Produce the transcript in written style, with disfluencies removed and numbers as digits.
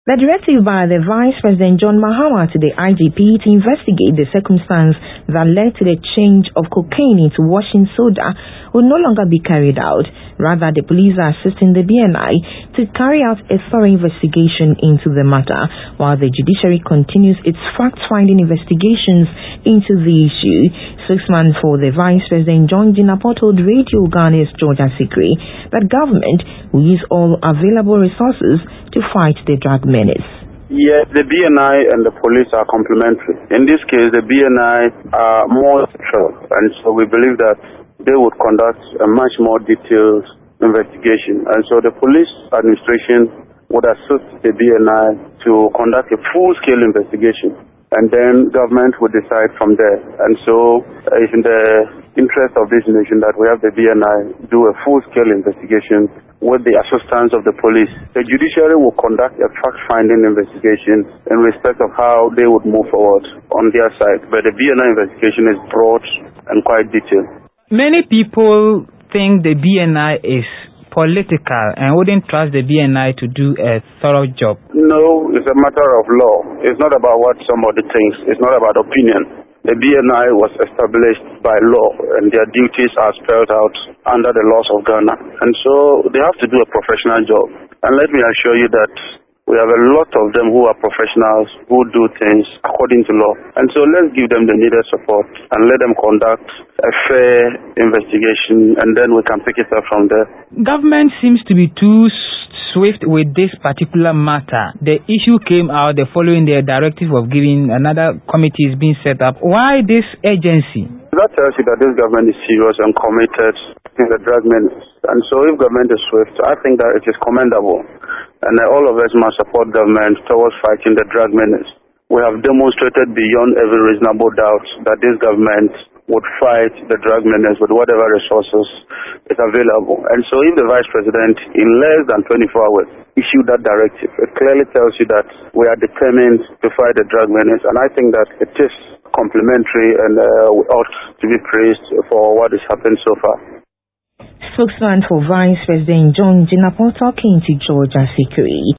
The directive by the Vice President John Mahama to the IGP to investigate the circumstance that led to the change of cocaine into washing soda will no longer be carried out. Rather, the police are assisting the BNI to carry out a thorough investigation into the matter, while the judiciary continues its fact-finding investigations into the issue. Spokesman for the Vice President John Jinapor told Radio Ghana's George Asikri that government will use all available resources to fight the drug menace. Yes, the BNI and the police are complementary. In this case, the BNI are more central, and so we believe that they would conduct a much more detailed investigation. And so the police administration would assist the BNI to conduct a full-scale investigation, and then government would decide from there. And so it's in the interest of this nation that we have the BNI do a full-scale investigation with the assistance of the police. The judiciary will conduct a fact-finding investigation in respect of how they would move forward on their side. But the BNI investigation is broad and quite detailed. Many people think the BNI is political and wouldn't trust the BNI to do a thorough job. No, it's a matter of law. It's not about what somebody thinks. It's not about opinion. The BNI was established by law, and their duties are spelled out under the laws of Ghana. And so they have to do a professional job. And let me assure you that we have a lot of them who are professionals, who do things according to law. And so let's give them the needed support and let them conduct a fair investigation, and then we can pick it up from there. Government seems to be too swift with this particular matter. The issue came out the following the directive of giving another committee is being set up. Why this urgency? That tells you that this government is serious and committed in the drug menace. And so if government is swift, I think that it is commendable. And all of us must support government towards fighting the drug menace. We have demonstrated beyond every reasonable doubt that this government would fight the drug menace with whatever resources is available. And so if the Vice President in less than 24 hours issued that directive, it clearly tells you that we are determined to fight the drug menace. And I think that it is complimentary, and we ought to be praised for what has happened so far. Spokesman for Vice President John Jinapor talking to George Asikri.